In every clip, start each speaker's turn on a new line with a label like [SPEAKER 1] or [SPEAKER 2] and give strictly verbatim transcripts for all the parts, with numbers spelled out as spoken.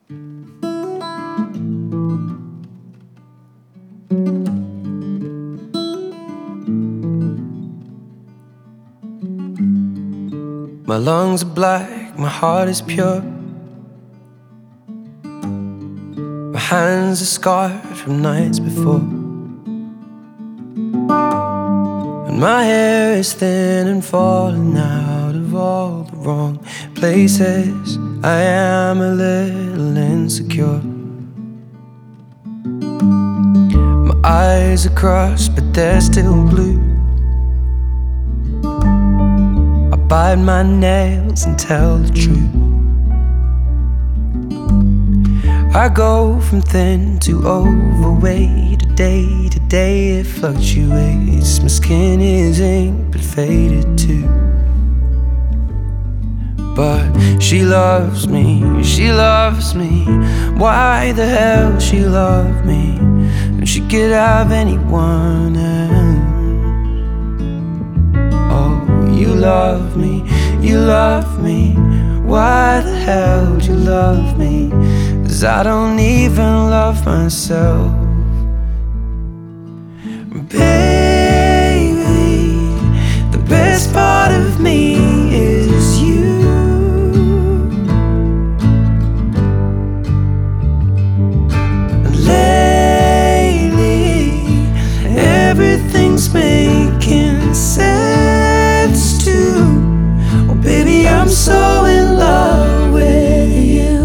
[SPEAKER 1] My lungs are black, my heart is pure. My hands are scarred from nights before. And my hair is thin and falling out of all the wrong places. I am a little insecure. My eyes are crossed, but they're still blue. I bite my nails and tell the truth. I go from thin to overweight. Day to day it fluctuates. My skin is ink but faded too. But she loves me, she loves me. Why the hell she love me? And she could have anyone else. Oh, you love me, you love me. Why the hell do you love me? 'Cause I don't even love myself. Baby, the best part of me is you. And lately, everything's making sense too. Oh baby, I'm so in love with you.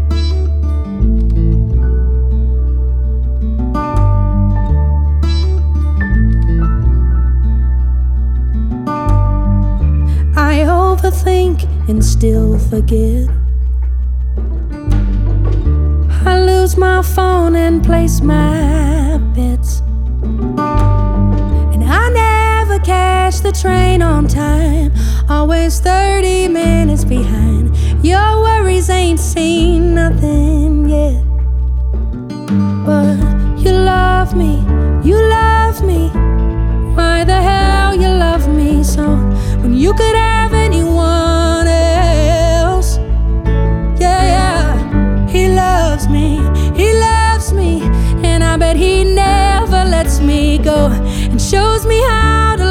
[SPEAKER 2] I overthink and still forget. I lose my phone and place my bets. And I never catch the train on time, always thirty minutes behind. Your worries ain't seen nothing yet. But you love me, you love me. Why the hell you love me so when you could have anyone else? Yeah, yeah. He loves me, he loves me, and I bet he never lets me go, and shows me how to